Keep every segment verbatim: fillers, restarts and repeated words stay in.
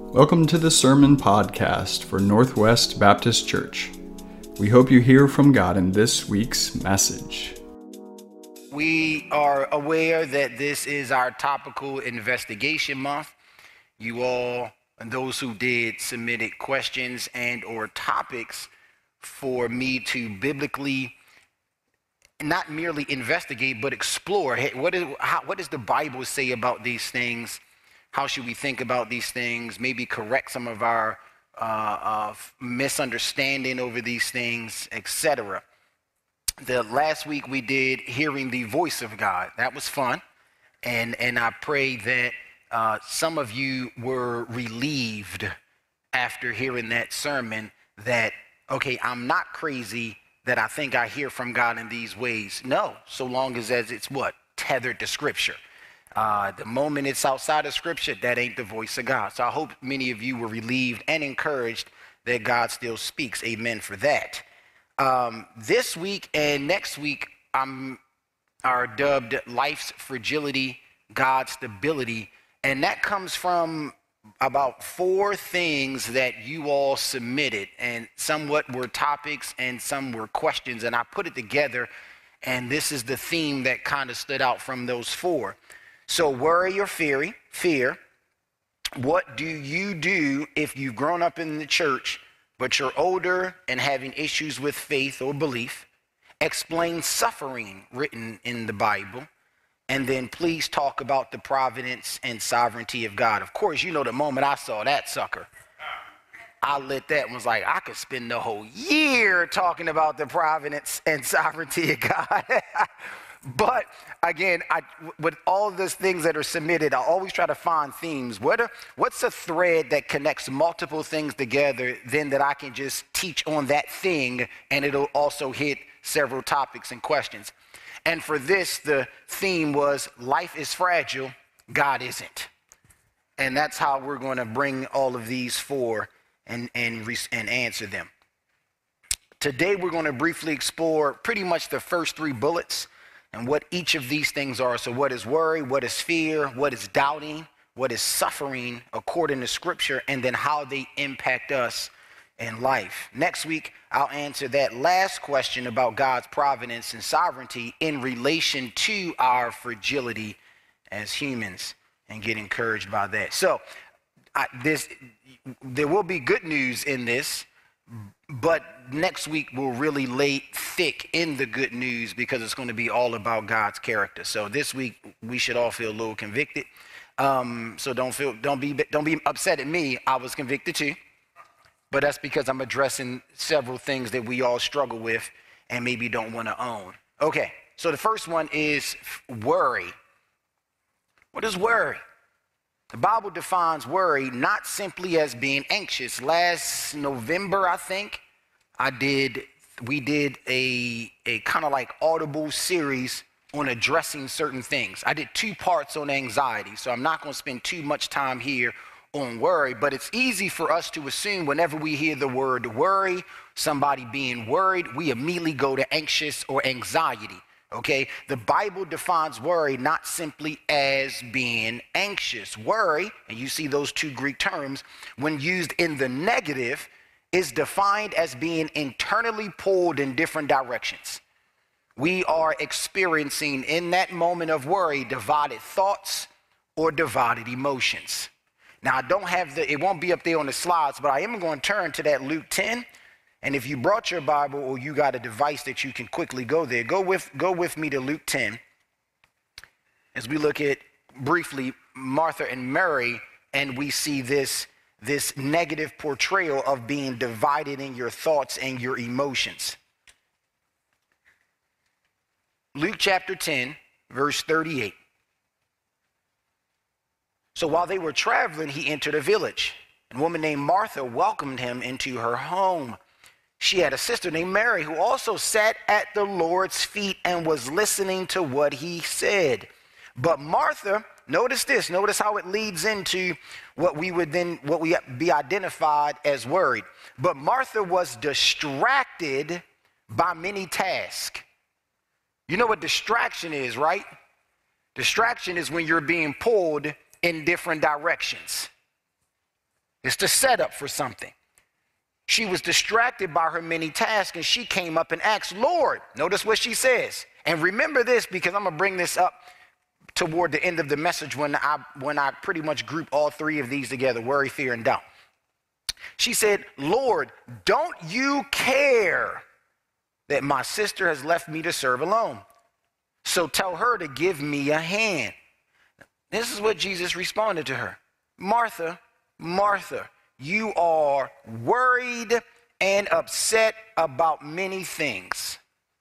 Welcome to the Sermon Podcast for Northwest Baptist Church. We hope you hear from God in this week's message. We are aware that this is our topical investigation month. You all, and those who did, submitted questions and or topics for me to biblically not merely investigate, but explore. Hey, what, is, how, what does the Bible say about these things? How should we think about these things? Maybe correct some of our uh, uh, misunderstanding over these things, et cetera. The last week we did hearing the voice of God. That was fun, and and I pray that uh, some of you were relieved after hearing that sermon. That okay, I'm not crazy. That I think I hear from God in these ways. No, so long as as it's what tethered to Scripture. Uh, the moment it's outside of Scripture, that ain't the voice of God. So I hope many of you were relieved and encouraged that God still speaks. Amen for that. Um, this week and next week um, are dubbed Life's Fragility, God's Stability. And that comes from about four things that you all submitted. And somewhat were topics and some were questions. And I put it together. And this is the theme that kind of stood out from those four. So worry or fear, fear, what do you do if you've grown up in the church, but you're older and having issues with faith or belief? Explain suffering written in the Bible. And then please talk about the providence and sovereignty of God. Of course, you know the moment I saw that sucker, I lit that and was like, I could spend the whole year talking about the providence and sovereignty of God. But again, I, with all of those things that are submitted, I always try to find themes. What are, what's a thread that connects multiple things together, then that I can just teach on that thing, and it'll also hit several topics and questions. And for this, the theme was life is fragile, God isn't. And that's how we're going to bring all of these four and, and, and answer them. Today, we're going to briefly explore pretty much the first three bullets and what each of these things are. So what is worry, what is fear, what is doubting, what is suffering according to Scripture, and then how they impact us in life. Next week, I'll answer that last question about God's providence and sovereignty in relation to our fragility as humans, and get encouraged by that. So I, this, there will be good news in this, but next week we'll really lay thick in the good news because it's going to be all about God's character. So this week we should all feel a little convicted. Um, so don't feel, don't be, don't be upset at me. I was convicted too, but that's because I'm addressing several things that we all struggle with and maybe don't want to own. Okay, so the first one is worry. What is worry? The Bible defines worry not simply as being anxious. Last November, I think, I did, we did a, a kind of like audible series on addressing certain things. I did two parts on anxiety, so I'm not going to spend too much time here on worry, but it's easy for us to assume whenever we hear the word worry, somebody being worried, we immediately go to anxious or anxiety. Okay, the Bible defines worry not simply as being anxious. Worry, and you see those two Greek terms, when used in the negative, is defined as being internally pulled in different directions. We are experiencing in that moment of worry divided thoughts or divided emotions. Now, I don't have the, it won't be up there on the slides, but I am going to turn to that Luke ten. And if you brought your Bible or you got a device that you can quickly go there, go with, go with me to Luke ten as we look at briefly Martha and Mary, and we see this, this negative portrayal of being divided in your thoughts and your emotions. Luke chapter ten, verse thirty-eight. So while they were traveling, he entered a village, and a woman named Martha welcomed him into her home. She had a sister named Mary who also sat at the Lord's feet and was listening to what he said. But Martha, notice this, notice how it leads into what we would then, what we be identified as worried. But Martha was distracted by many tasks. You know what distraction is, right? Distraction is when you're being pulled in different directions. It's the setup for something. She was distracted by her many tasks, and she came up and asked, Lord, notice what she says. And remember this, because I'm going to bring this up toward the end of the message when I, when I pretty much group all three of these together, worry, fear, and doubt. She said, Lord, don't you care that my sister has left me to serve alone? So tell her to give me a hand. This is what Jesus responded to her. Martha, Martha, you are worried and upset about many things.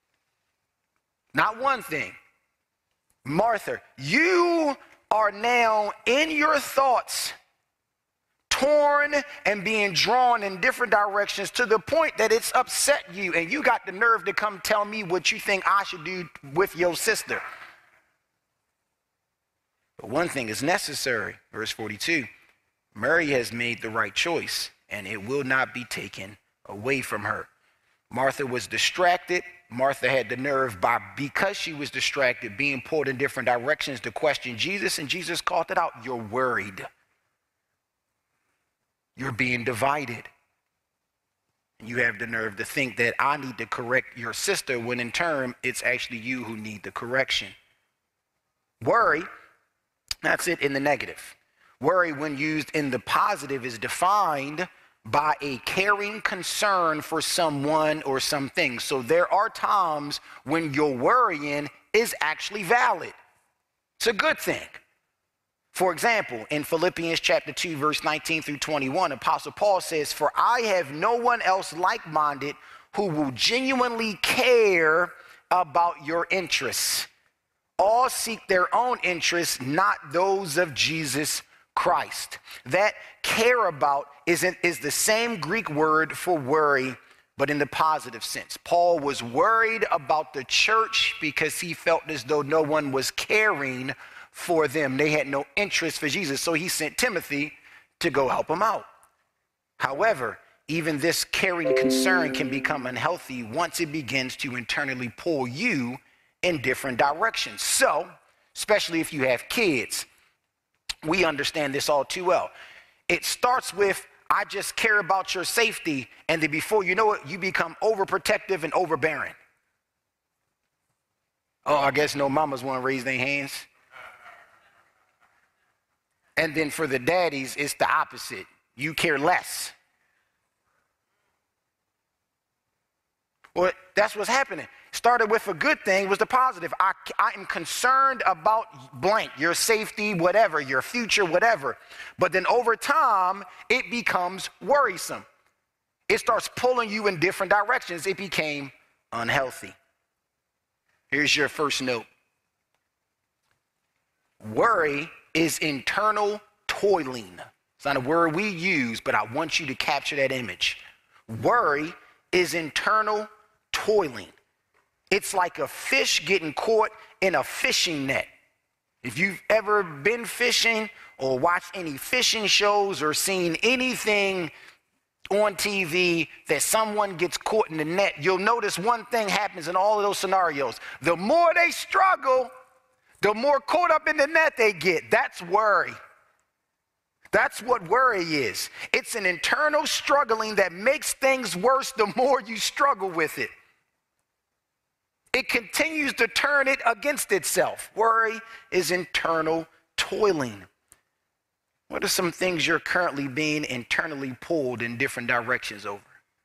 Not one thing. Martha, you are now in your thoughts, torn and being drawn in different directions to the point that it's upset you, and you got the nerve to come tell me what you think I should do with your sister. But one thing is necessary, verse forty-two. Mary has made the right choice, and it will not be taken away from her. Martha was distracted. Martha had the nerve, by because she was distracted, being pulled in different directions to question Jesus, and Jesus called it out. You're worried. You're being divided. You have the nerve to think that I need to correct your sister, when in turn, it's actually you who need the correction. Worry, that's it in the negative. Worry, when used in the positive, is defined by a caring concern for someone or something. So there are times when your worrying is actually valid. It's a good thing. For example, in Philippians chapter two, verse nineteen through twenty-one, Apostle Paul says, for I have no one else like-minded who will genuinely care about your interests. All seek their own interests, not those of Jesus Christ. That care about is, in, is the same Greek word for worry, but in the positive sense. Paul was worried about the church because he felt as though no one was caring for them. They had no interest for Jesus, so he sent Timothy to go help them out. However, even this caring concern can become unhealthy once it begins to internally pull you in different directions. So, especially if you have kids, we understand this all too well. It starts with, I just care about your safety, and then before you know it, you become overprotective and overbearing. Oh, I guess no mamas want to raise their hands. And then for the daddies, it's the opposite. You care less. Well, that's what's happening. Started with a good thing, was the positive. I, I am concerned about blank, your safety, whatever, your future, whatever. But then over time, it becomes worrisome. It starts pulling you in different directions. It became unhealthy. Here's your first note. Worry is internal toiling. It's not a word we use, but I want you to capture that image. Worry is internal toiling. It's like a fish getting caught in a fishing net. If you've ever been fishing or watched any fishing shows or seen anything on T V that someone gets caught in the net, you'll notice one thing happens in all of those scenarios. The more they struggle, the more caught up in the net they get. That's worry. That's what worry is. It's an internal struggling that makes things worse the more you struggle with it. It continues to turn it against itself. Worry is internal toiling. What are some things you're currently being internally pulled in different directions over?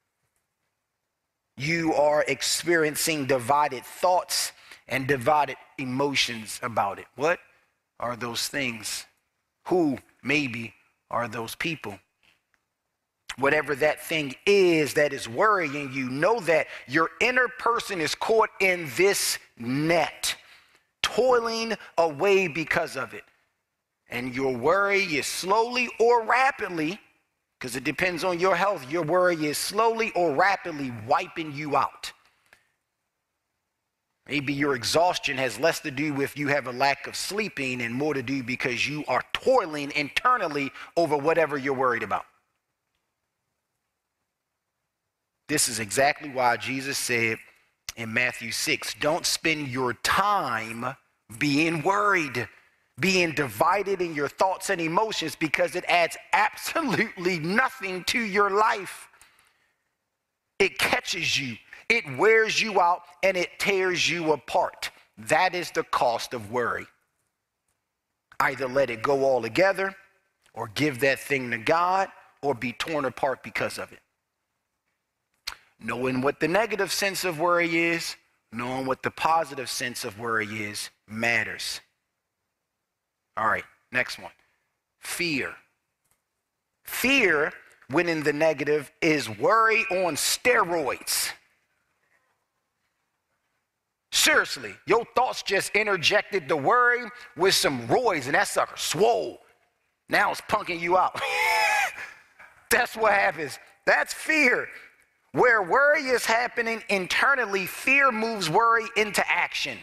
You are experiencing divided thoughts and divided emotions about it. What are those things? Who, maybe, are those people? Whatever that thing is that is worrying you, know that your inner person is caught in this net, toiling away because of it. And your worry is slowly or rapidly, because it depends on your health, your worry is slowly or rapidly wiping you out. Maybe your exhaustion has less to do with you have a lack of sleeping and more to do because you are toiling internally over whatever you're worried about. This is exactly why Jesus said in Matthew six, don't spend your time being worried. being divided in your thoughts and emotions because it adds absolutely nothing to your life. It catches you, it wears you out, and it tears you apart. That is the cost of worry. Either let it go altogether, or give that thing to God, or be torn apart because of it. Knowing what the negative sense of worry is, knowing what the positive sense of worry is, matters. All right, next one. Fear. Fear, when in the negative, is worry on steroids. Seriously, your thoughts just interjected the worry with some roids, and that sucker swole. Now it's punking you out. That's what happens. That's fear. Where worry is happening internally, fear moves worry into action.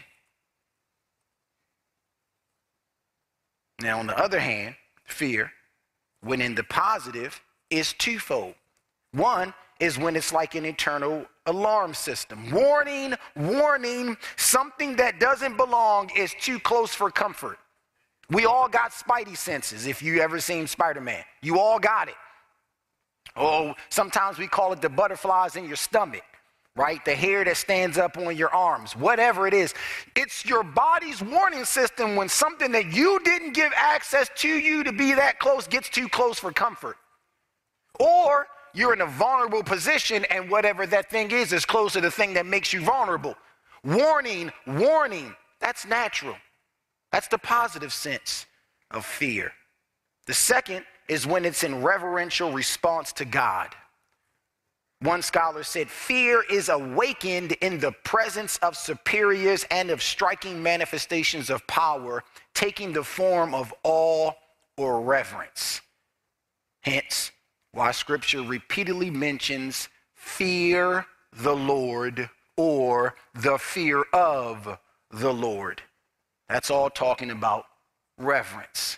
Now, on the other hand, fear, when in the positive, is twofold. One is when it's like an internal alarm system. Warning, warning, something that doesn't belong is too close for comfort. We all got spidey senses, if you ever seen Spider-Man. You all got it. Oh, sometimes we call it the butterflies in your stomach, right? The hair that stands up on your arms, whatever it is. It's your body's warning system when something that you didn't give access to you to be that close gets too close for comfort. Or you're in a vulnerable position and whatever that thing is is close to the thing that makes you vulnerable. Warning, warning, that's natural. That's the positive sense of fear. The second is when it's in reverential response to God. One scholar said, fear is awakened in the presence of superiors and of striking manifestations of power, taking the form of awe or reverence. Hence, why Scripture repeatedly mentions fear the Lord or the fear of the Lord. That's all talking about reverence.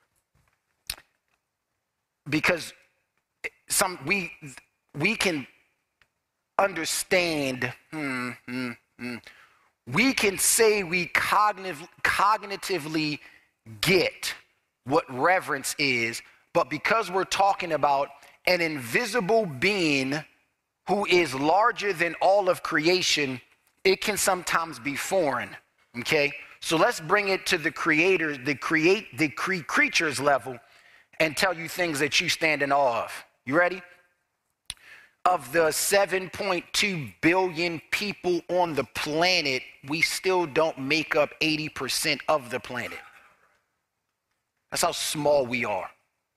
Because some we we can understand, hmm, hmm, hmm, we can say we cognitive, cognitively get what reverence is, but because we're talking about an invisible being who is larger than all of creation, it can sometimes be foreign, okay? So let's bring it to the creator, the create, the cre- creature's level and tell you things that you stand in awe of. You ready? Of the seven point two billion people on the planet, we still don't make up eighty percent of the planet. That's how small we are.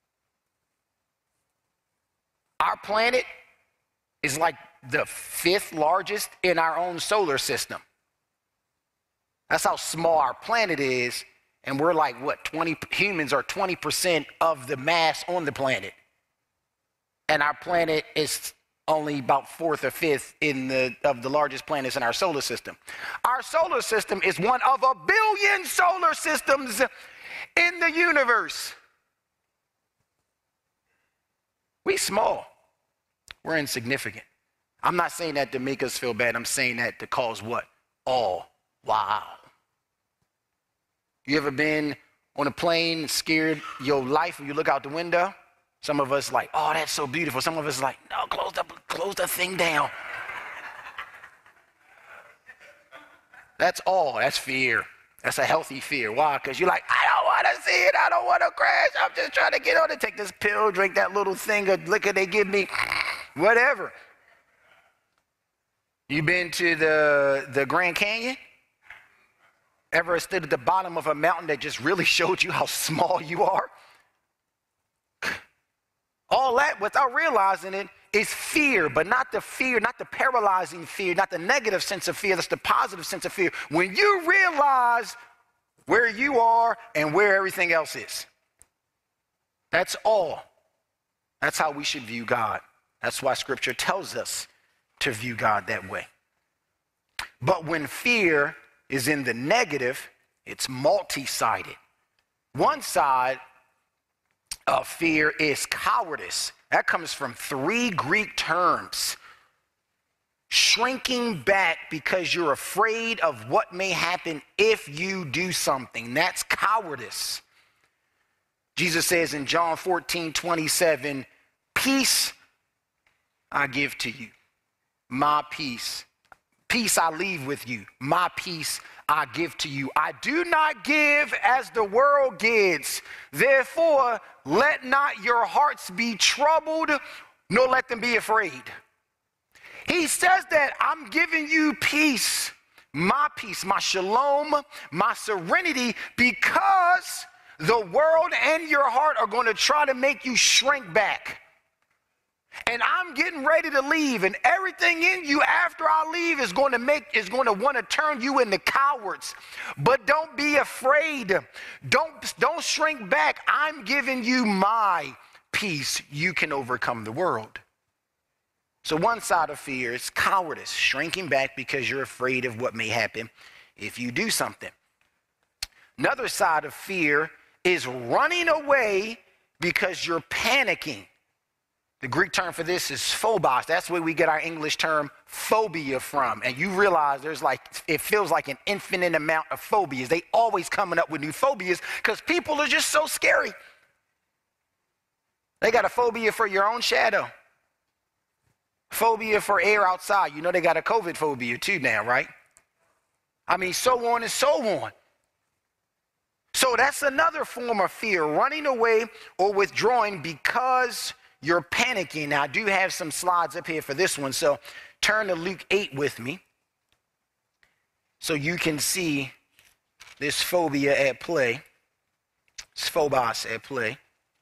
Our planet is like the fifth largest in our own solar system. That's how small our planet is, and we're like, what, twenty, humans are twenty percent of the mass on the planet. And our planet is only about fourth or fifth in the of the largest planets in our solar system. Our solar system is one of a billion solar systems in the universe. We small. We're insignificant. I'm not saying that to make us feel bad. I'm saying that to cause what? Awe. Wow. You ever been on a plane scared your life when you look out the window? Some of us like, oh, that's so beautiful. Some of us like, no, close the, close the thing down. That's all. That's fear. That's a healthy fear. Why? Because you're like, I don't want to see it. I don't want to crash. I'm just trying to get on it. Take this pill, drink that little thing of liquor they give me, whatever. You been to the, the Grand Canyon? Ever stood at the bottom of a mountain that just really showed you how small you are? All that, without realizing it, is fear, but not the fear, not the paralyzing fear, not the negative sense of fear. That's the positive sense of fear. When you realize where you are and where everything else is. That's all. That's how we should view God. That's why Scripture tells us to view God that way. But when fear is in the negative, it's multi-sided. One side of fear is cowardice. That comes from three Greek terms. shrinking back because you're afraid of what may happen if you do something. That's cowardice. Jesus says in John fourteen twenty-seven, peace I give to you, my peace. Peace I leave with you, my peace I give to you. I do not give as the world gives. Therefore, let not your hearts be troubled, nor let them be afraid. He says that I'm giving you peace, my peace, my shalom, my serenity, because the world and your heart are going to try to make you shrink back. And I'm getting ready to leave, and everything in you after I leave is going to make is going to want to turn you into cowards. But don't be afraid. Don't don't shrink back. I'm giving you my peace. You can overcome the world. So one side of fear is cowardice, shrinking back because you're afraid of what may happen if you do something. Another side of fear is running away because you're panicking. The Greek term for this is phobos. That's where we get our English term phobia from. And you realize there's like, it feels like an infinite amount of phobias. They always coming up with new phobias because people are just so scary. They got a phobia for your own shadow. Phobia for air outside. You know they got a COVID phobia too now, right? I mean, so on and so on. So that's another form of fear, running away or withdrawing because you're panicking. Now, I do have some slides up here for this one, so turn to Luke eight with me so you can see this phobia at play, this phobos at play.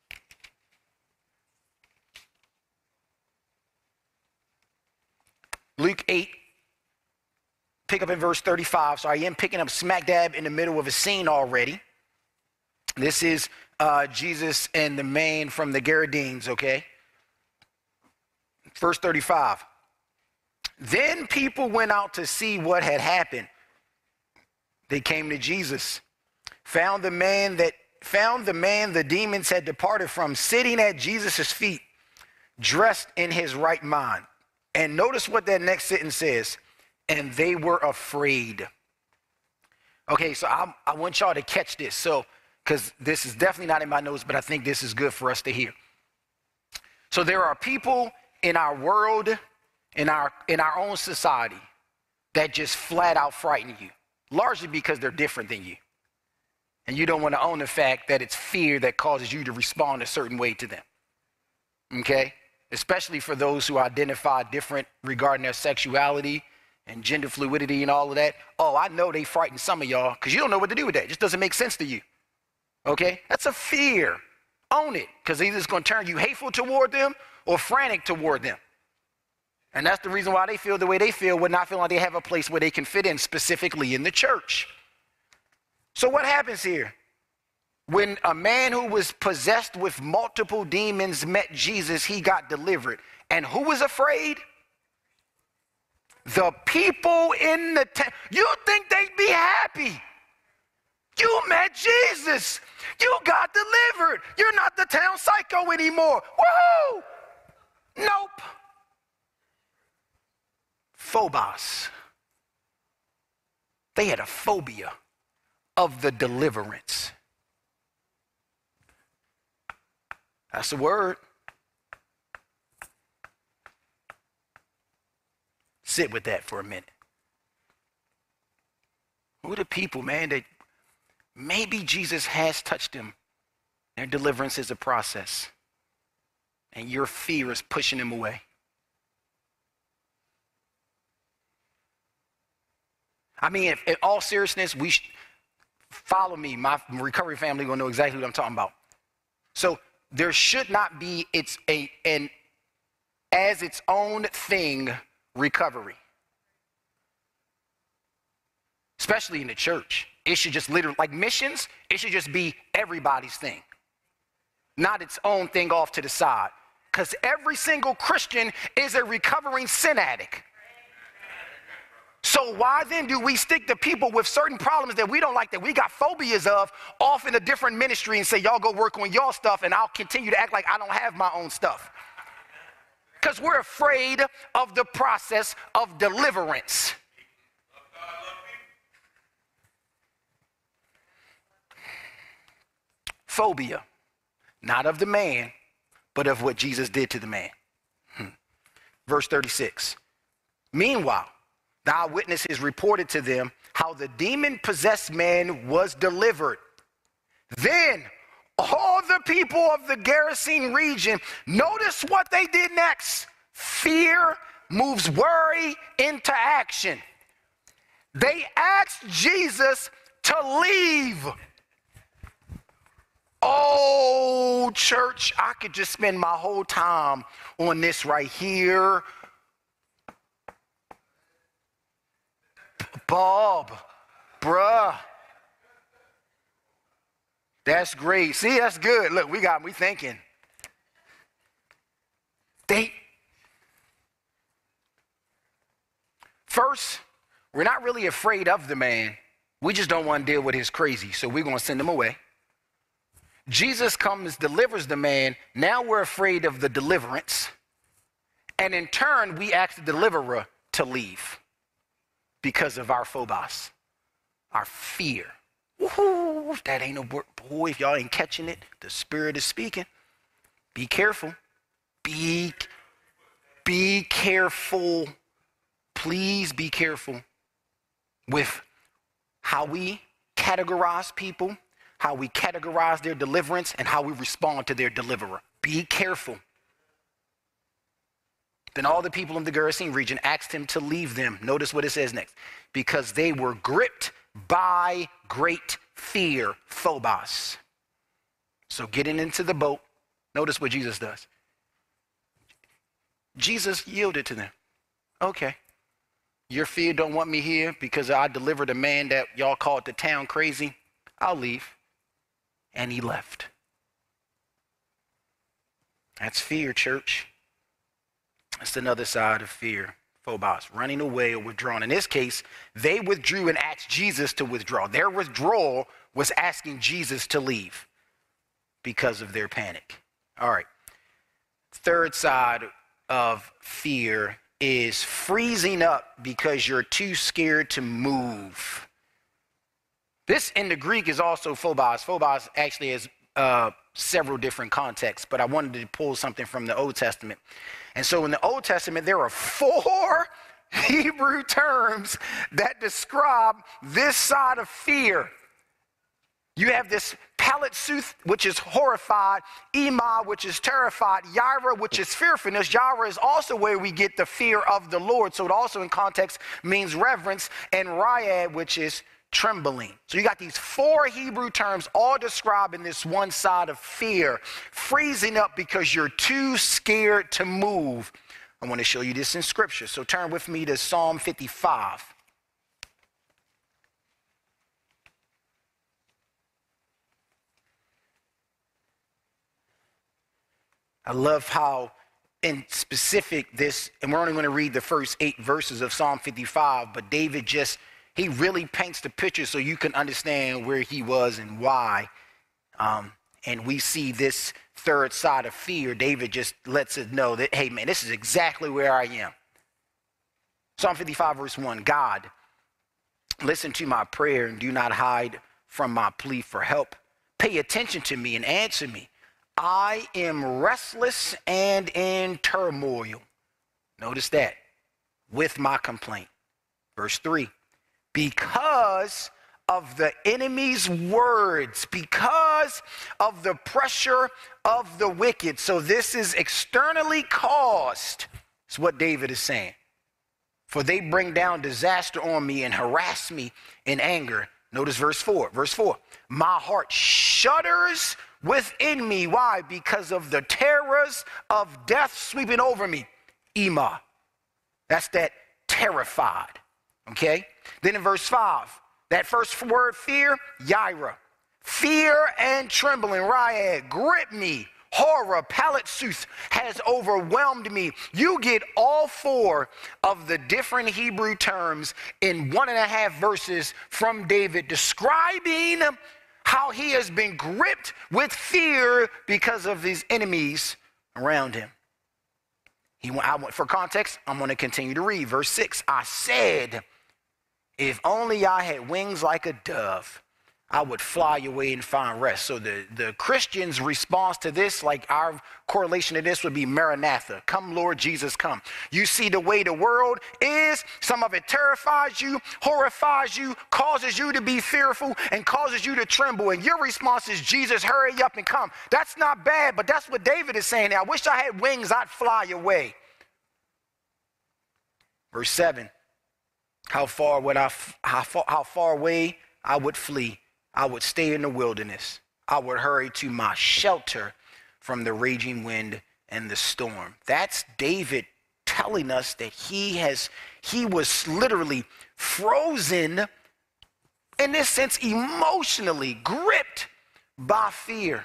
Luke eight, pick up in verse thirty-five. So I am picking up smack dab in the middle of a scene already. This is uh, Jesus and the man from the Gerasenes, okay? Verse thirty-five. Then people went out to see what had happened. They came to Jesus, found the man that found the man the demons had departed from, sitting at Jesus' feet, dressed in his right mind. And notice what that next sentence says. And they were afraid. Okay, so I, I want y'all to catch this. So, because this is definitely not in my notes, but I think this is good for us to hear. So there are people in our world, in our in our own society, that just flat out frighten you, largely because they're different than you. And you don't want to own the fact that it's fear that causes you to respond a certain way to them. Okay? Especially for those who identify different regarding their sexuality and gender fluidity and all of that. Oh, I know they frighten some of y'all because you don't know what to do with that. It just doesn't make sense to you. Okay? That's a fear. Own it, because either it's going to turn you hateful toward them or frantic toward them. And that's the reason why they feel the way they feel, when not feeling like they have a place where they can fit in, specifically in the church. So what happens here? When a man who was possessed with multiple demons met Jesus, he got delivered. And who was afraid? The people in the town. You think they'd be happy? You met Jesus. You got delivered. You're not the town psycho anymore. Woohoo! Nope. Phobos. They had a phobia of the deliverance. That's the word. Sit with that for a minute. Who are the people, man, that maybe Jesus has touched them? Their deliverance is a process, and your fear is pushing them away. I mean, if, in all seriousness, we sh- follow me. My recovery family will know exactly what I'm talking about. So there should not be it's a an as its own thing recovery, especially in the church. It should just literally, like missions, it should just be everybody's thing, not its own thing off to the side. Because every single Christian is a recovering sin addict. So why then do we stick to people with certain problems that we don't like, that we got phobias of, off in a different ministry and say, y'all go work on y'all stuff and I'll continue to act like I don't have my own stuff? Because we're afraid of the process of deliverance. Phobia, not of the man, but of what Jesus did to the man. Hmm. Verse thirty-six. Meanwhile, the eyewitnesses reported to them how the demon-possessed man was delivered. Then all the people of the Gerasene region, notice what they did next. Fear moves worry into action. They asked Jesus to leave. Oh, church, I could just spend my whole time on this right here. Bob, bruh. That's great. See, that's good. Look, we got me thinking. They, first, we're not really afraid of the man. We just don't want to deal with his crazy, so we're going to send him away. Jesus comes, delivers the man. Now we're afraid of the deliverance. And in turn, we ask the deliverer to leave because of our phobos, our fear. Woo-hoo, that ain't no boy. If y'all ain't catching it, the Spirit is speaking. Be careful. Be, be careful. Please be careful with how we categorize people, how we categorize their deliverance, and how we respond to their deliverer. Be careful. Then all the people in the Gerasene region asked him to leave them. Notice what it says next. Because they were gripped by great fear, phobos. So getting into the boat, notice what Jesus does. Jesus yielded to them. Okay. Your fear don't want me here because I delivered a man that y'all called the town crazy. I'll leave. And he left. That's fear, church. That's another side of fear. Phobos, running away or withdrawing. In this case, they withdrew and asked Jesus to withdraw. Their withdrawal was asking Jesus to leave because of their panic. All right. Third side of fear is freezing up because you're too scared to move. This in the Greek is also phobos. Phobos actually has uh, several different contexts, but I wanted to pull something from the Old Testament. And so in the Old Testament, there are four Hebrew terms that describe this side of fear. You have this paletsuth, which is horrified, Ema, which is terrified, Yira, which is fearfulness. Yira is also where we get the fear of the Lord. So it also in context means reverence, and Ryad, which is trembling. So you got these four Hebrew terms all describing this one side of fear, freezing up because you're too scared to move. I want to show you this in scripture. So turn with me to Psalm fifty-five. I love how in specific this, and we're only going to read the first eight verses of Psalm fifty-five, but David just He really paints the picture so you can understand where he was and why. Um, and we see this third side of fear. David just lets us know that, hey, man, this is exactly where I am. Psalm fifty-five, verse one, God, listen to my prayer and do not hide from my plea for help. Pay attention to me and answer me. I am restless and in turmoil. Notice that, with my complaint. Verse three. Because of the enemy's words, because of the pressure of the wicked. So this is externally caused. It's what David is saying. For they bring down disaster on me and harass me in anger. Notice verse four. Verse four. My heart shudders within me. Why? Because of the terrors of death sweeping over me. Ema. That's that terrified. Okay? Then in verse five, that first word, fear, Yira. Fear and trembling, Ryad, grip me. Horror, paletsuth, has overwhelmed me. You get all four of the different Hebrew terms in one and a half verses from David describing how he has been gripped with fear because of his enemies around him. He went, I went, for context, I'm going to continue to read. Verse six, I said, if only I had wings like a dove, I would fly away and find rest. So the, the Christian's response to this, like our correlation to this would be Maranatha. Come, Lord Jesus, come. You see the way the world is. Some of it terrifies you, horrifies you, causes you to be fearful, and causes you to tremble. And your response is, Jesus, hurry up and come. That's not bad, but that's what David is saying. I wish I had wings, I'd fly away. Verse seven, how far would I, how far, how far away I would flee. I would stay in the wilderness. I would hurry to my shelter from the raging wind and the storm. That's David telling us that he has, he was literally frozen, in this sense, emotionally gripped by fear.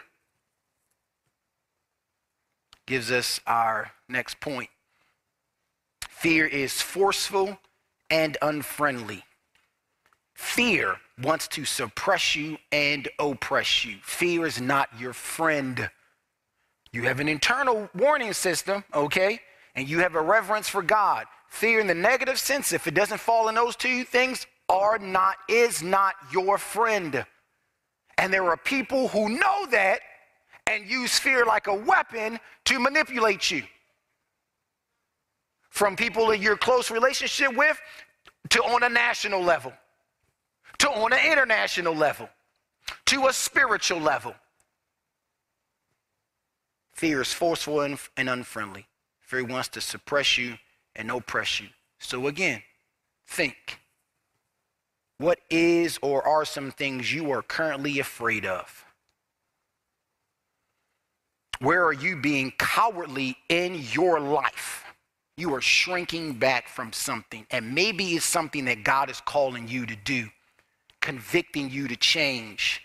Gives us our next point. Fear is forceful and unfriendly. Fear wants to suppress you and oppress you. Fear is not your friend. You have an internal warning system, okay? And you have a reverence for God. Fear in the negative sense, if it doesn't fall in those two things, are not, is not your friend. And there are people who know that and use fear like a weapon to manipulate you. From people that you're close relationship with to on a national level, to on an international level, to a spiritual level. Fear is forceful and, and unfriendly. Fear wants to suppress you and oppress you. So again, think. What is or are some things you are currently afraid of? Where are you being cowardly in your life? You are shrinking back from something, and maybe it's something that God is calling you to do, convicting you to change,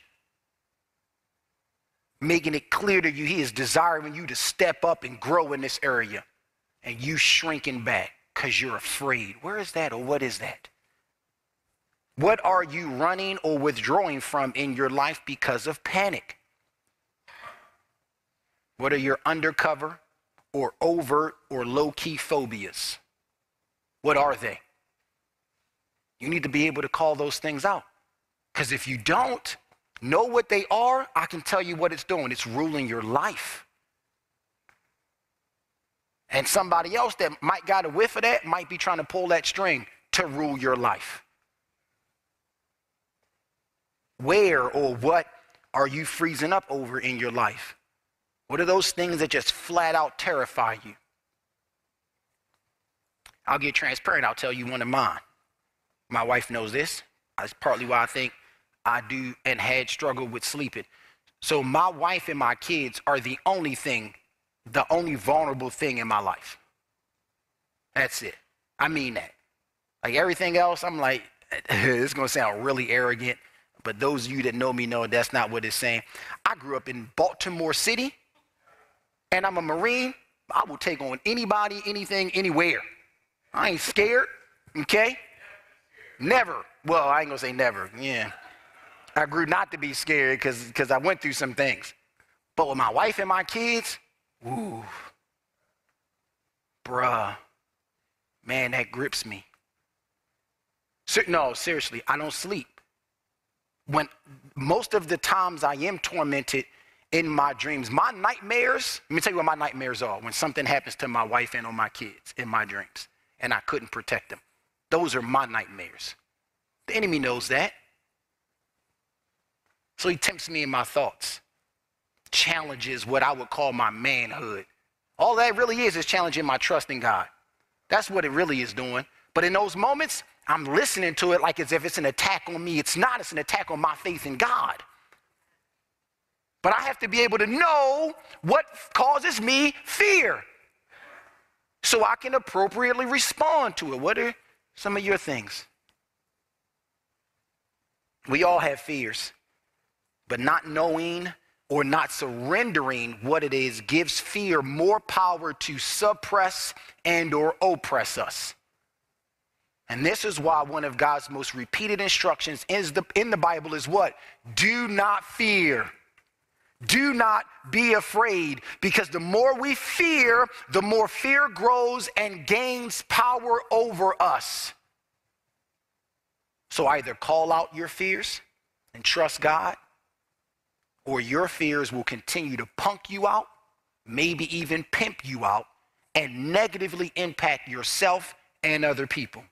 making it clear to you he is desiring you to step up and grow in this area, and you shrinking back because you're afraid. Where is that, or what is that? What are you running or withdrawing from in your life because of panic? What are your undercover or overt or low-key phobias? What are they? You need to be able to call those things out. Because if you don't know what they are, I can tell you what it's doing. It's ruling your life. And somebody else that might got a whiff of that might be trying to pull that string to rule your life. Where or what are you freezing up over in your life? What are those things that just flat out terrify you? I'll get transparent. I'll tell you one of mine. My wife knows this. That's partly why I think I do and had struggled with sleeping. So my wife and my kids are the only thing, the only vulnerable thing in my life. That's it. I mean that. Like everything else, I'm like, it's going to sound really arrogant, but those of you that know me know that's not what it's saying. I grew up in Baltimore City, and I'm a Marine. I will take on anybody, anything, anywhere. I ain't scared, okay? Never. Well, I ain't going to say never. Yeah. I grew not to be scared because because I went through some things. But with my wife and my kids, ooh, bruh, man, that grips me. So, no, seriously, I don't sleep. When most of the times I am tormented in my dreams, my nightmares, let me tell you what my nightmares are. When something happens to my wife and or my kids in my dreams, and I couldn't protect them. Those are my nightmares. The enemy knows that. So he tempts me in my thoughts, challenges what I would call my manhood. All that really is is challenging my trust in God. That's what it really is doing. But in those moments, I'm listening to it like as if it's an attack on me. It's not. It's an attack on my faith in God. But I have to be able to know what causes me fear so I can appropriately respond to it. What are some of your things? We all have fears, but not knowing or not surrendering what it is gives fear more power to suppress and or oppress us. And this is why one of God's most repeated instructions is the, in the Bible is what? Do not fear. Do not be afraid, because the more we fear, the more fear grows and gains power over us. So either call out your fears and trust God, or your fears will continue to punk you out, maybe even pimp you out, and negatively impact yourself and other people.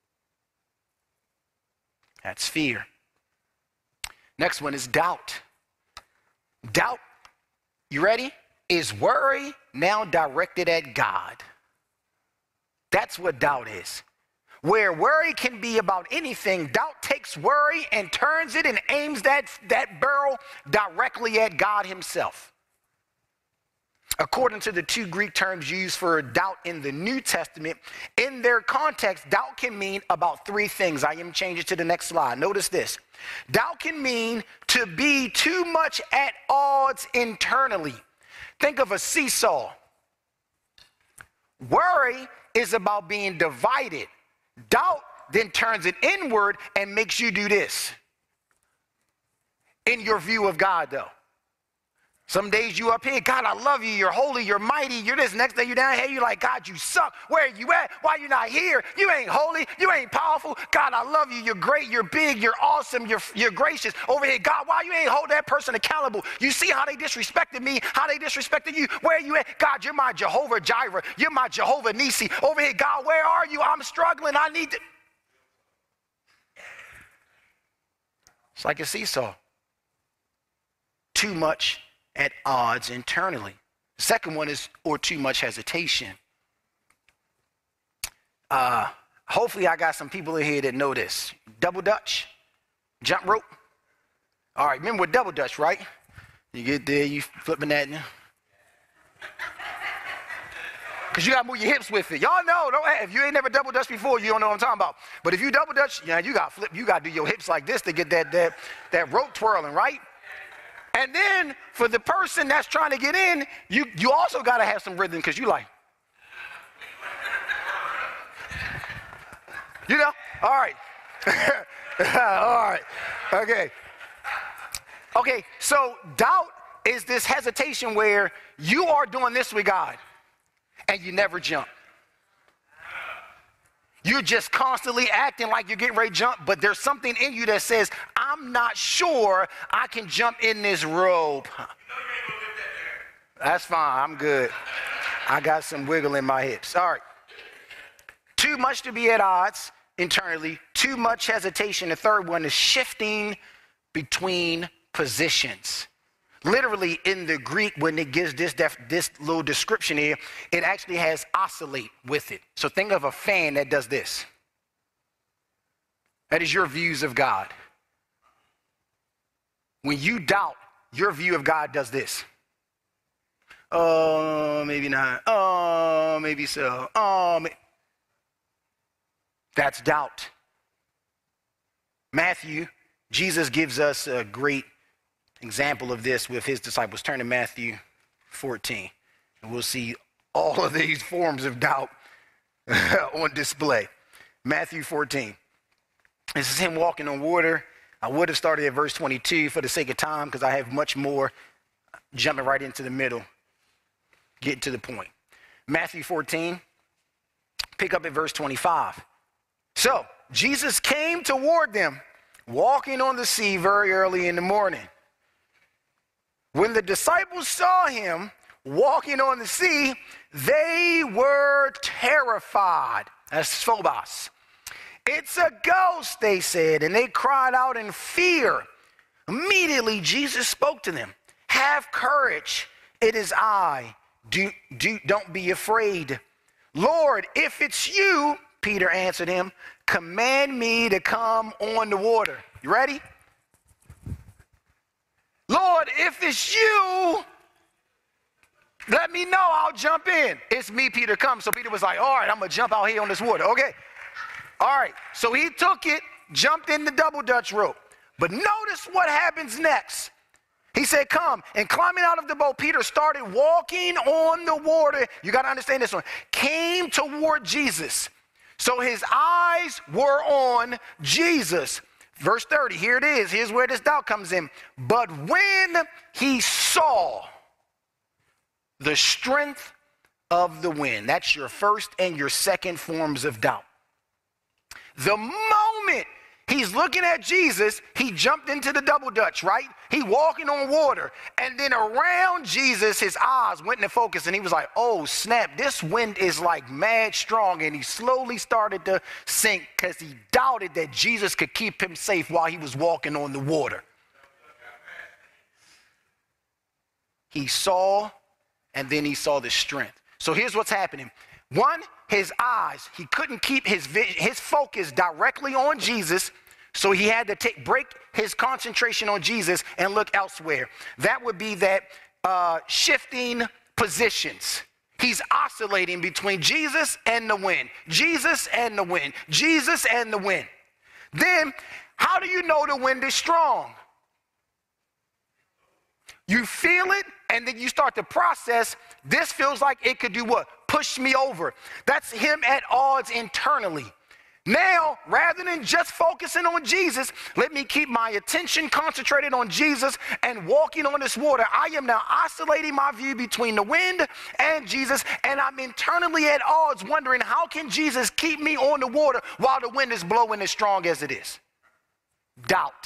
That's fear. Next one is doubt. Doubt, you ready? Is worry now directed at God. That's what doubt is. Where worry can be about anything, doubt takes worry and turns it and aims that, that barrel directly at God himself. According to the two Greek terms used for doubt in the New Testament, in their context, doubt can mean about three things. I am changing to the next slide. Notice this. Doubt can mean to be too much at odds internally. Think of a seesaw. Worry is about being divided. Doubt then turns it inward and makes you do this. In your view of God, though. Some days you up here, God, I love you, you're holy, you're mighty, you're this. Next day you down here, you're like, God, you suck. Where are you at? Why you not here? You ain't holy, you ain't powerful. God, I love you, you're great, you're big, you're awesome, you're, you're gracious. Over here, God, why you ain't hold that person accountable? You see how they disrespected me, how they disrespected you. Where are you at? God, you're my Jehovah Jireh, you're my Jehovah Nisi. Over here, God, where are you? I'm struggling, I need to. It's like a seesaw. Too much at odds internally. The second one is, or too much hesitation. Uh, hopefully I got some people in here that know this. Double Dutch, jump rope. All right, remember what double Dutch, right? You get there, you flipping that. Because you got to move your hips with it. Y'all know, don't, if you ain't never double Dutch before, you don't know what I'm talking about. But if you double Dutch, yeah, you got to flip, you got to do your hips like this to get that, that, that rope twirling, right? And then for the person that's trying to get in, you, you also got to have some rhythm, because you like, you know, all right. All right, okay. Okay, so doubt is this hesitation where you are doing this with God and you never jump. You're just constantly acting like you're getting ready to jump, but there's something in you that says, I'm not sure I can jump in this rope. That's fine, I'm good. I got some wiggle in my hips. All right. Too much to be at odds internally, too much hesitation. The third one is shifting between positions. Literally in the Greek, when it gives this, def, this little description here, it actually has oscillate with it. So think of a fan that does this. That is your views of God. When you doubt, your view of God does this. Oh, maybe not. Oh, maybe so. Oh, may-. That's doubt. Matthew, Jesus gives us a great example of this with his disciples. Turn to Matthew fourteen, and we'll see all of these forms of doubt on display. Matthew fourteen. This is him walking on water. I would have started at verse twenty-two for the sake of time, because I have much more. Jumping right into the middle, getting to the point. Matthew fourteen, pick up at verse twenty-five. So Jesus came toward them, walking on the sea very early in the morning. When the disciples saw him walking on the sea, they were terrified. That's phobos. It's a ghost, they said, and they cried out in fear. Immediately, Jesus spoke to them. Have courage. It is I. Do, do, don't be afraid. Lord, if it's you, Peter answered him, command me to come on the water. You ready? Lord, if it's you, let me know, I'll jump in. It's me, Peter, come. So Peter was like, all right, I'm going to jump out here on this water. Okay. All right. So he took it, jumped in the double Dutch rope. But notice what happens next. He said, come. And climbing out of the boat, Peter started walking on the water. You got to understand this one. Came toward Jesus. So his eyes were on Jesus. Verse thirty, here it is. Here's where this doubt comes in. But when he saw the strength of the wind, that's your first and your second forms of doubt. The moment he's looking at Jesus, he jumped into the double dutch, right? He walking on water. And then around Jesus, his eyes went into focus and he was like, oh, snap, this wind is like mad strong. And he slowly started to sink because he doubted that Jesus could keep him safe while he was walking on the water. He saw, and then he saw the strength. So here's what's happening. One, his eyes, he couldn't keep his vision, his focus directly on Jesus, so he had to take break his concentration on Jesus and look elsewhere. That would be that uh, shifting positions. He's oscillating between Jesus and the wind, Jesus and the wind, Jesus and the wind. Then, how do you know the wind is strong? You feel it, and then you start to process, this feels like it could do what? Push me over. That's him at odds internally. Now, rather than just focusing on Jesus, let me keep my attention concentrated on Jesus and walking on this water. I am now oscillating my view between the wind and Jesus, and I'm internally at odds wondering, how can Jesus keep me on the water while the wind is blowing as strong as it is? Doubt.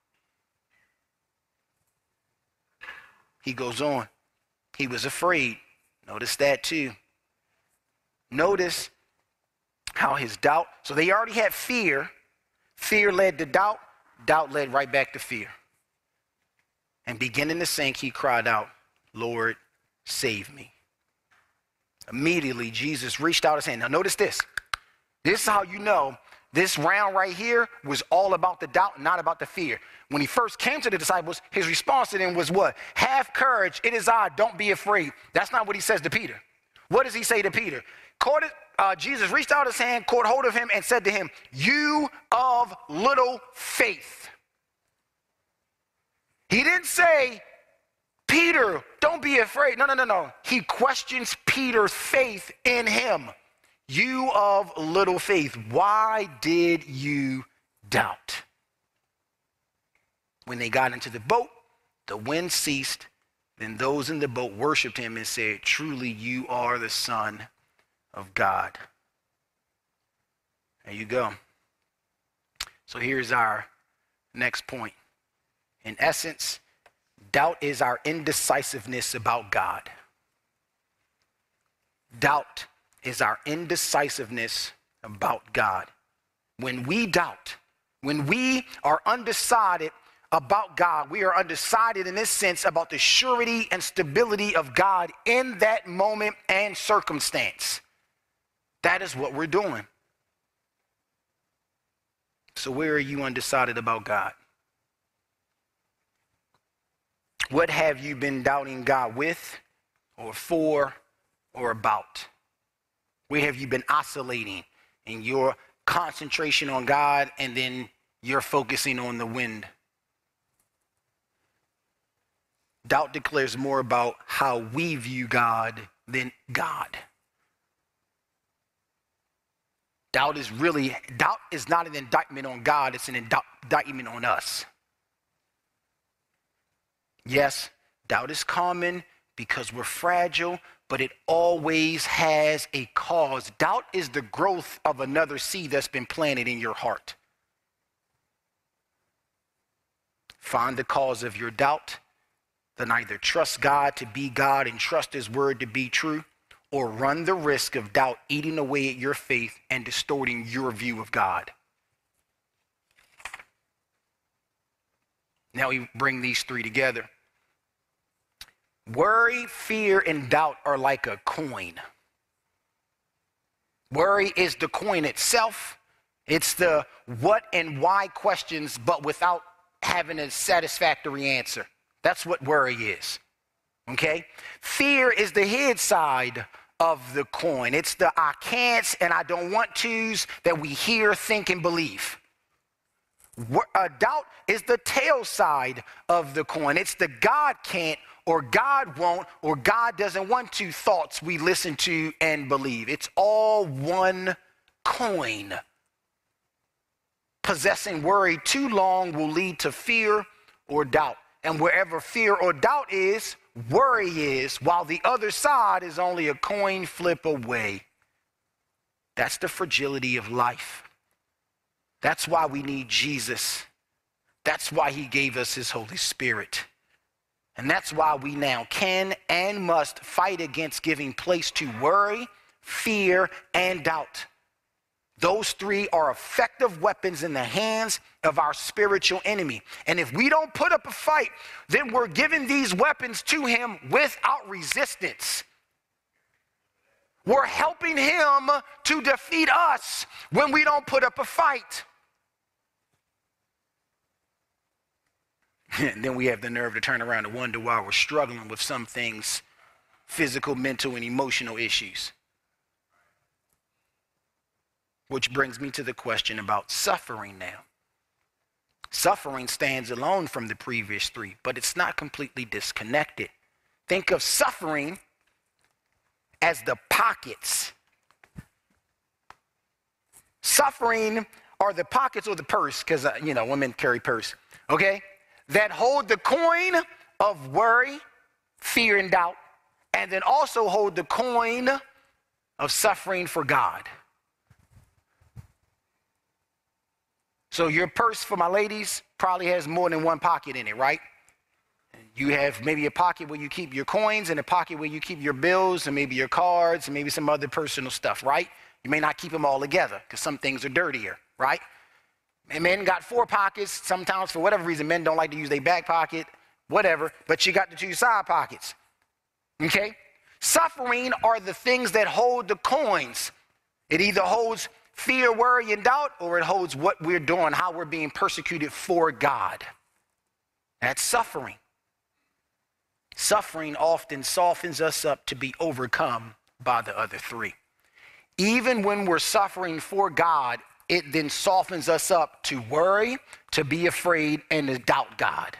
He goes on. He was afraid. Notice that too. Notice how his doubt, so they already had fear. Fear led to doubt. Doubt led right back to fear. And beginning to sink, he cried out, Lord, save me. Immediately, Jesus reached out his hand. Now notice this. This is how you know this round right here was all about the doubt, not about the fear. When he first came to the disciples, his response to them was what? Have courage, it is I, don't be afraid. That's not what he says to Peter. What does he say to Peter? Caught it, uh, Jesus reached out his hand, caught hold of him, and said to him, you of little faith. He didn't say, Peter, don't be afraid. No, no, no, no. He questions Peter's faith in him. You of little faith, why did you doubt? When they got into the boat, the wind ceased. Then those in the boat worshiped him and said, truly you are the Son of God. There you go. So here's our next point. In essence, doubt is our indecisiveness about God. Doubt is our indecisiveness about God. When we doubt, when we are undecided about God, we are undecided in this sense about the surety and stability of God in that moment and circumstance. That is what we're doing. So where are you undecided about God? What have you been doubting God with or for or about? Where have you been oscillating in your concentration on God and then you're focusing on the wind? Doubt declares more about how we view God than God. Doubt is really, doubt is not an indictment on God, it's an indictment on us. Yes, doubt is common because we're fragile, but it always has a cause. Doubt is the growth of another seed that's been planted in your heart. Find the cause of your doubt, then either trust God to be God and trust his word to be true, or run the risk of doubt eating away at your faith and distorting your view of God. Now we bring these three together. Worry, fear, and doubt are like a coin. Worry is the coin itself. It's the what and why questions, but without having a satisfactory answer. That's what worry is. Okay? Fear is the head side of the coin. It's the I can'ts and I don't want to's that we hear, think, and believe. Uh, doubt is the tail side of the coin. It's the God can't or God won't or God doesn't want to thoughts we listen to and believe. It's all one coin. possessing worry too long will lead to fear or doubt. And wherever fear or doubt is, worry is, while the other side is only a coin flip away. That's the fragility of life. That's why we need Jesus. That's why he gave us his Holy Spirit. And that's why we now can and must fight against giving place to worry, fear, and doubt. Those three are effective weapons in the hands of our spiritual enemy. And if we don't put up a fight, then we're giving these weapons to him without resistance. We're helping him to defeat us when we don't put up a fight. And then we have the nerve to turn around and wonder why we're struggling with some things, physical, mental, and emotional issues. Which brings me to the question about suffering now. Suffering stands alone from the previous three, but it's not completely disconnected. Think of suffering as the pockets. Suffering are the pockets or the purse, because, uh, you know, women carry purse, okay? That hold the coin of worry, fear, and doubt, and then also hold the coin of suffering for God. So your purse, for my ladies, probably has more than one pocket in it, right? You have maybe a pocket where you keep your coins and a pocket where you keep your bills and maybe your cards and maybe some other personal stuff, right? You may not keep them all together because some things are dirtier, right? And men got four pockets. Sometimes, for whatever reason, men don't like to use their back pocket, whatever, but you got the two side pockets, okay? Suffering are the things that hold the coins. It either holds fear, worry, and doubt, or it holds what we're doing, how we're being persecuted for God. That's suffering. Suffering often softens us up to be overcome by the other three. Even when we're suffering for God, it then softens us up to worry, to be afraid, and to doubt God.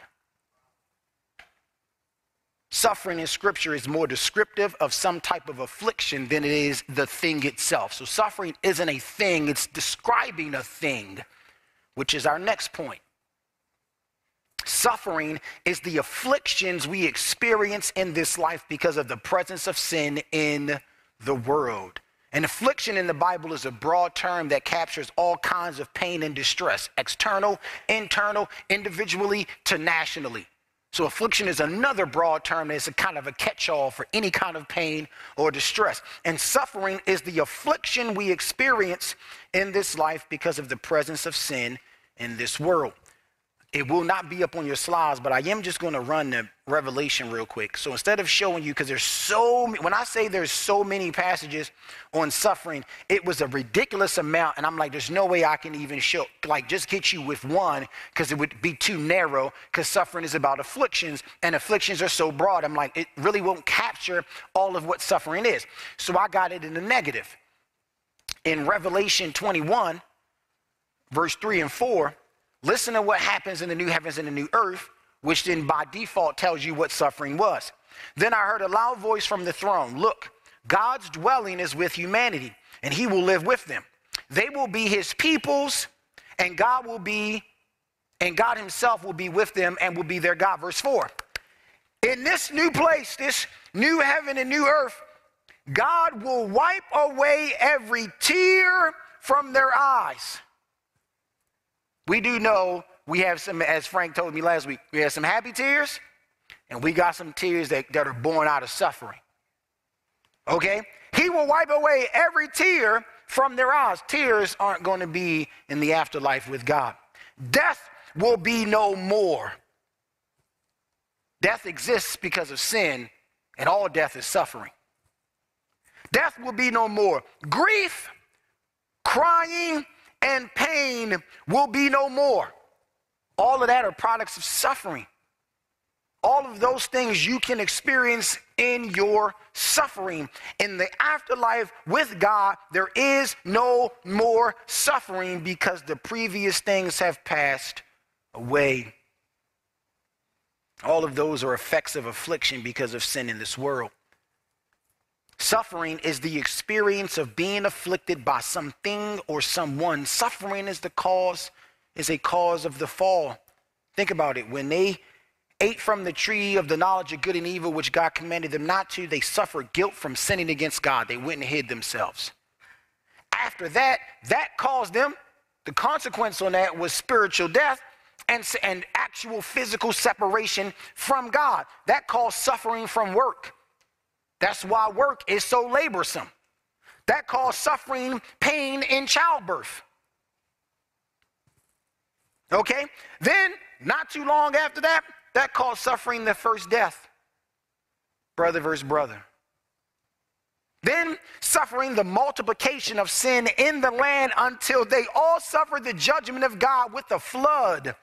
Suffering in Scripture is more descriptive of some type of affliction than it is the thing itself. So suffering isn't a thing, it's describing a thing, which is our next point. Suffering is the afflictions we experience in this life because of the presence of sin in the world. An affliction in the Bible is a broad term that captures all kinds of pain and distress, external, internal, individually to nationally. So affliction is another broad term that is a kind of a catch-all for any kind of pain or distress. And suffering is the affliction we experience in this life because of the presence of sin in this world. It will not be up on your slides, but I am just going to run the Revelation real quick. So instead of showing you, because there's so many, when I say there's so many passages on suffering, it was a ridiculous amount. And I'm like, there's no way I can even show, like just get you with one, because it would be too narrow, because suffering is about afflictions and afflictions are so broad. I'm like, it really won't capture all of what suffering is. So I got it in the negative. In Revelation twenty-one, verse three and four, listen to what happens in the new heavens and the new earth, which then by default tells you what suffering was. Then I heard a loud voice from the throne. Look, God's dwelling is with humanity, and he will live with them. They will be his peoples, and God will be, and God himself will be with them and will be their God. Verse four. In this new place, this new heaven and new earth, God will wipe away every tear from their eyes. We do know we have some, as Frank told me last week, we have some happy tears, and we got some tears that, that are born out of suffering. Okay? He will wipe away every tear from their eyes. Tears aren't going to be in the afterlife with God. Death will be no more. Death exists because of sin, and all death is suffering. Death will be no more. Grief, crying, and pain will be no more. All of that are products of suffering. All of those things you can experience in your suffering. In the afterlife with God, there is no more suffering because the previous things have passed away. All of those are effects of affliction because of sin in this world. Suffering is the experience of being afflicted by something or someone. Suffering is the cause is a cause of the fall. Think about it. When they ate from the tree of the knowledge of good and evil, which God commanded them not to, they suffered guilt from sinning against God. They went and hid themselves. After that, that caused them, the consequence on that was spiritual death and, and actual physical separation from God. That caused suffering from work. That's why work is so laborsome. That caused suffering, pain in childbirth. Okay? Then, not too long after that, that caused suffering the first death. Brother versus brother. Then suffering the multiplication of sin in the land until they all suffered the judgment of God with the flood.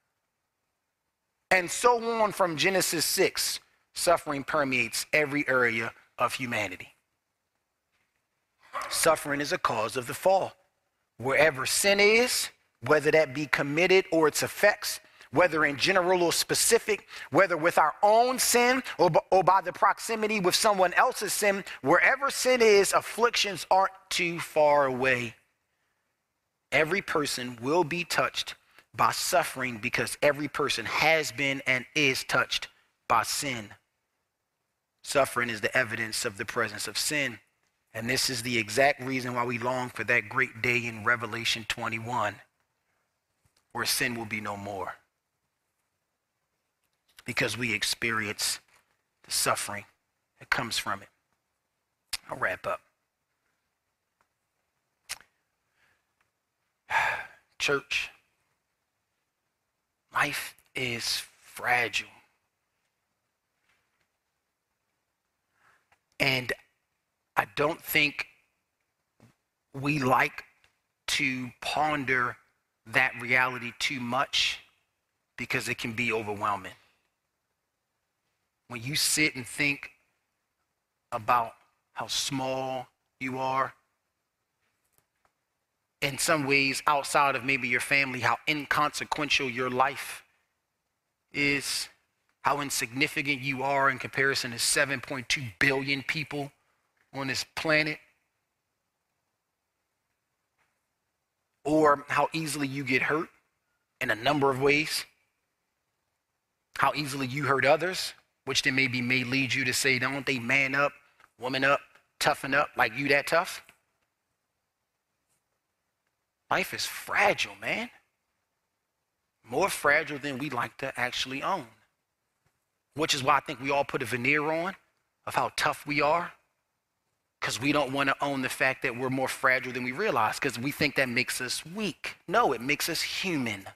And so on from Genesis six, suffering permeates every area of humanity. Suffering is a cause of the fall. Wherever sin is, whether that be committed or its effects, whether in general or specific, whether with our own sin or, or by the proximity with someone else's sin, wherever sin is, afflictions aren't too far away. Every person will be touched by suffering because every person has been and is touched by sin. Suffering is the evidence of the presence of sin. And this is the exact reason why we long for that great day in Revelation twenty-one, where sin will be no more. Because we experience the suffering that comes from it. I'll wrap up. Church, life is fragile. And I don't think we like to ponder that reality too much because it can be overwhelming. When you sit and think about how small you are, in some ways outside of maybe your family, how inconsequential your life is, how insignificant you are in comparison to seven point two billion people on this planet, or how easily you get hurt in a number of ways, how easily you hurt others, which then maybe may lead you to say, don't they man up, woman up, toughen up, like you that tough? Life is fragile, man. More fragile than we like to actually own. Which is why I think we all put a veneer on of how tough we are, because we don't want to own the fact that we're more fragile than we realize, because we think that makes us weak. No, it makes us human.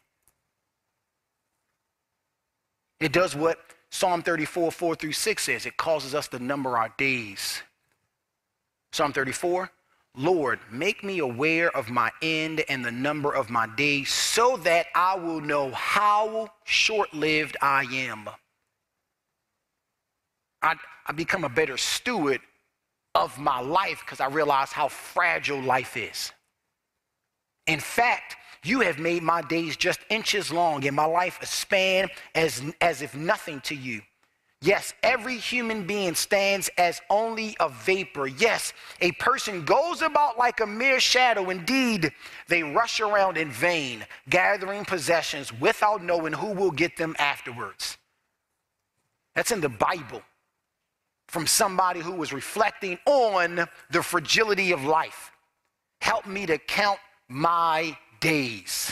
It does what Psalm thirty-four, four through six says. It causes us to number our days. Psalm thirty-four, Lord, make me aware of my end and the number of my days so that I will know how short-lived I am. I, I become a better steward of my life because I realize how fragile life is. In fact, you have made my days just inches long and my life a span as, as if nothing to you. Yes, every human being stands as only a vapor. Yes, a person goes about like a mere shadow. Indeed, they rush around in vain, gathering possessions without knowing who will get them afterwards. That's in the Bible, from somebody who was reflecting on the fragility of life. Help me to count my days.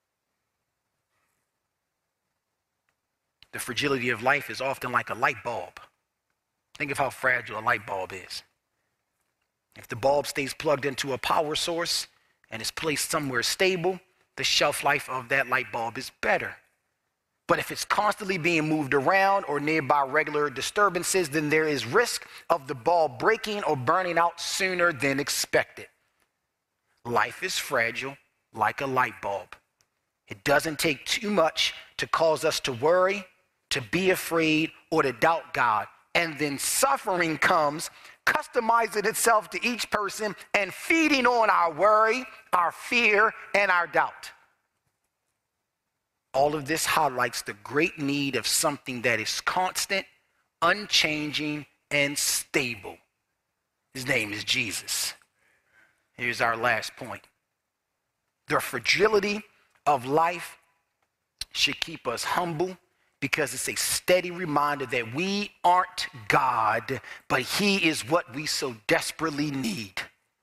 The fragility of life is often like a light bulb. Think of how fragile a light bulb is. If the bulb stays plugged into a power source and is placed somewhere stable, the shelf life of that light bulb is better. But if it's constantly being moved around or nearby regular disturbances, then there is risk of the bulb breaking or burning out sooner than expected. Life is fragile like a light bulb. It doesn't take too much to cause us to worry, to be afraid, or to doubt God. And then suffering comes, customizing itself to each person and feeding on our worry, our fear, and our doubt. All of this highlights the great need of something that is constant, unchanging, and stable. His name is Jesus. Here's our last point. The fragility of life should keep us humble because it's a steady reminder that we aren't God, but he is what we so desperately need.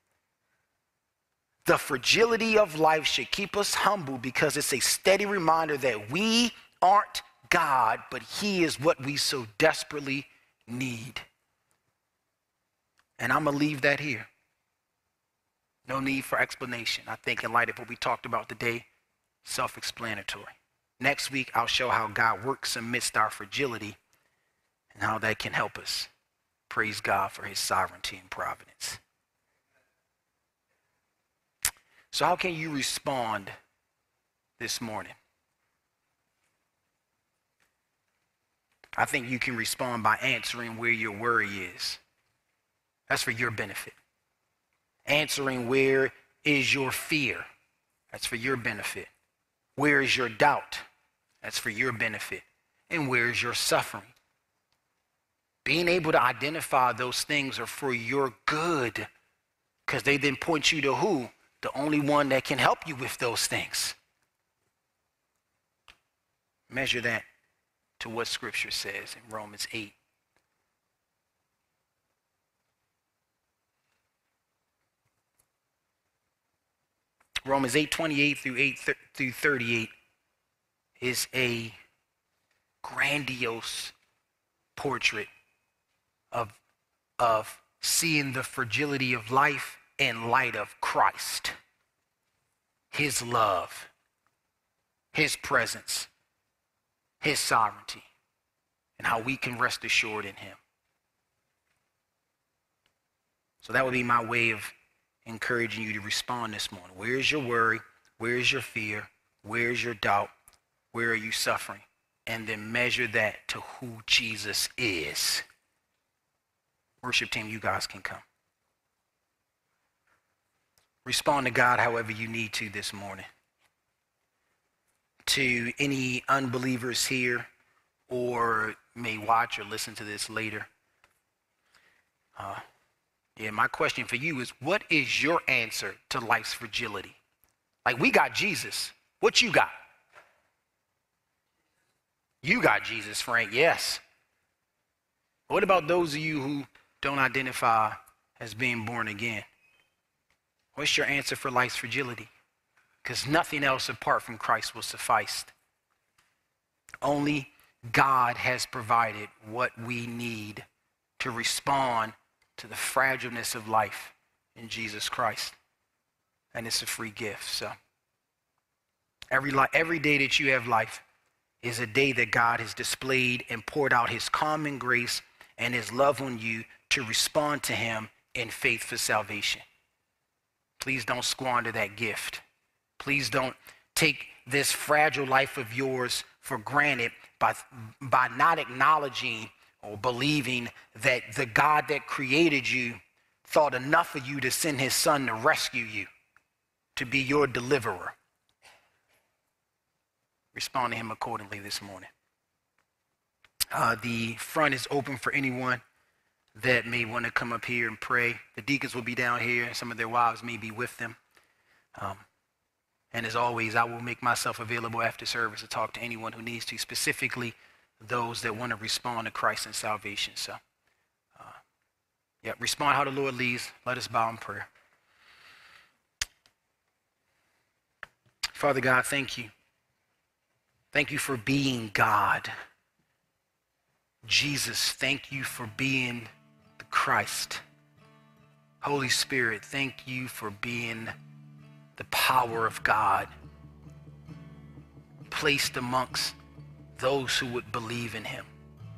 The fragility of life should keep us humble because it's a steady reminder that we aren't God, but he is what we so desperately need. And I'm going to leave that here. No need for explanation. I think in light of what we talked about today, self-explanatory. Next week, I'll show how God works amidst our fragility and how that can help us. Praise God for his sovereignty and providence. So how can you respond this morning? I think you can respond by answering where your worry is. That's for your benefit. Answering where is your fear. That's for your benefit. Where is your doubt? That's for your benefit. And where is your suffering? Being able to identify those things are for your good, because they then point you to who? The only one that can help you with those things. Measure that to what Scripture says in Romans eight. Romans eight twenty-eight through eight through thirty-eight is a grandiose portrait of, of seeing the fragility of life in light of Christ, his love, his presence, his sovereignty, and how we can rest assured in him. So that would be my way of encouraging you to respond this morning. Where is your worry? Where is your fear? Where is your doubt? Where are you suffering? And then measure that to who Jesus is. Worship team, you guys can come. Respond to God however you need to this morning. To any unbelievers here or may watch or listen to this later. Uh, yeah, my question for you is, what is your answer to life's fragility? Like, we got Jesus. What you got? You got Jesus, Frank, yes. What about those of you who don't identify as being born again? What's your answer for life's fragility? Because nothing else apart from Christ will suffice. Only God has provided what we need to respond to the fragileness of life in Jesus Christ. And it's a free gift. So every, li- every day that you have life is a day that God has displayed and poured out his common grace and his love on you to respond to him in faith for salvation. Please don't squander that gift. Please don't take this fragile life of yours for granted by, by not acknowledging or believing that the God that created you thought enough of you to send his son to rescue you, to be your deliverer. Respond to him accordingly this morning. Uh, the front is open for anyone that may want to come up here and pray. The deacons will be down here, and some of their wives may be with them. Um, and as always, I will make myself available after service to talk to anyone who needs to, specifically those that want to respond to Christ and salvation. So, uh, yeah, respond how the Lord leads. Let us bow in prayer. Father God, thank you. Thank you for being God. Jesus, thank you for being the Christ. Holy Spirit, thank you for being the power of God placed amongst those who would believe in him.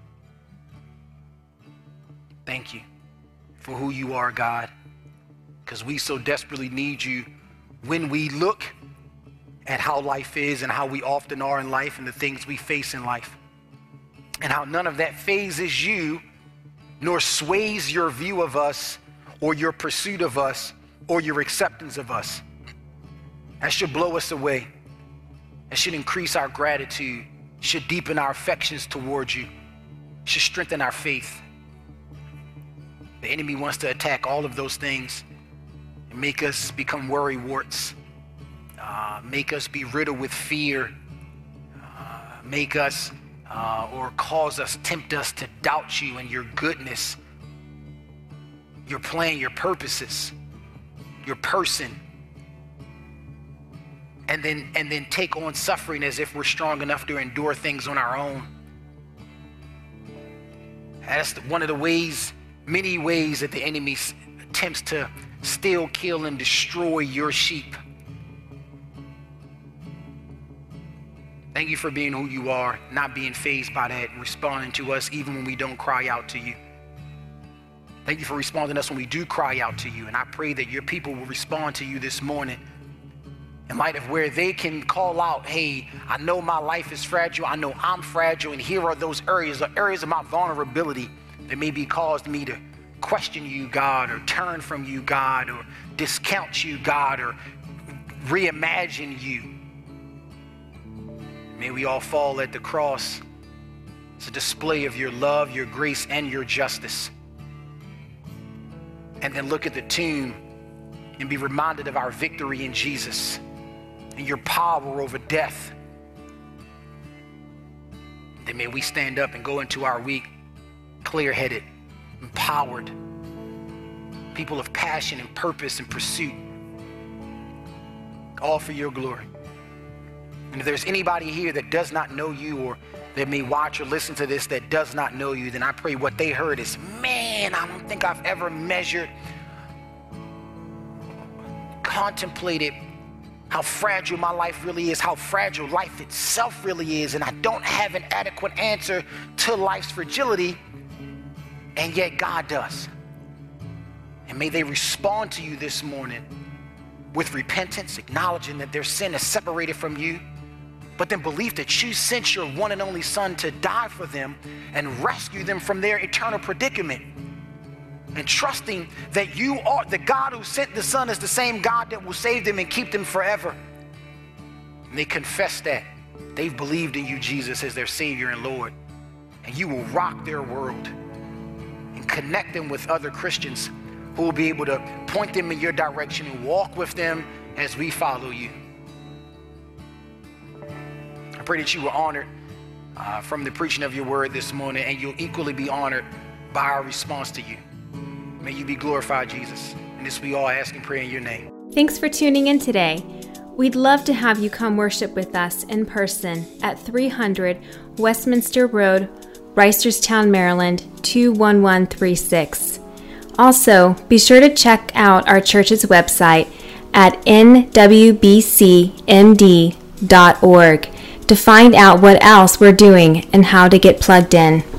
Thank you for who you are, God, because we so desperately need you when we look at how life is and how we often are in life and the things we face in life, and how none of that phases you nor sways your view of us or your pursuit of us or your acceptance of us. That should blow us away. That should increase our gratitude, should deepen our affections towards you, should strengthen our faith. The enemy wants to attack all of those things and make us become worry warts, uh, make us be riddled with fear, uh, make us uh, or cause us, tempt us to doubt you and your goodness, your plan, your purposes, your person, and then and then take on suffering as if we're strong enough to endure things on our own. That's one of the ways, many ways that the enemy attempts to steal, kill, and destroy your sheep. Thank you for being who you are, not being fazed by that, and responding to us even when we don't cry out to you. Thank you for responding to us when we do cry out to you. And I pray that your people will respond to you this morning in light of where they can call out, hey, I know my life is fragile. I know I'm fragile. And here are those areas, the areas of my vulnerability that maybe caused me to question you, God, or turn from you, God, or discount you, God, or reimagine you. May we all fall at the cross. It's a display of your love, your grace, and your justice. And then look at the tomb and be reminded of our victory in Jesus and your power over death. Then may we stand up and go into our week clear-headed, empowered, people of passion and purpose and pursuit, all for your glory. And if there's anybody here that does not know you, or that may watch or listen to this that does not know you, then I pray what they heard is, man, I don't think I've ever measured, contemplated how fragile my life really is, how fragile life itself really is, and I don't have an adequate answer to life's fragility, and yet God does. And may they respond to you this morning with repentance, acknowledging that their sin is separated from you, but then belief that you sent your one and only Son to die for them and rescue them from their eternal predicament. And trusting that you are the God who sent the Son is the same God that will save them and keep them forever. And they confess that. They've believed in you, Jesus, as their Savior and Lord. And you will rock their world and connect them with other Christians who will be able to point them in your direction and walk with them as we follow you. I pray that you were honored uh, from the preaching of your word this morning, and you'll equally be honored by our response to you. May you be glorified, Jesus. And this we all ask and pray in your name. Thanks for tuning in today. We'd love to have you come worship with us in person at three hundred Westminster Road, Reisterstown, Maryland, two one one three six. Also, be sure to check out our church's website at n w b c m d dot org to find out what else we're doing and how to get plugged in.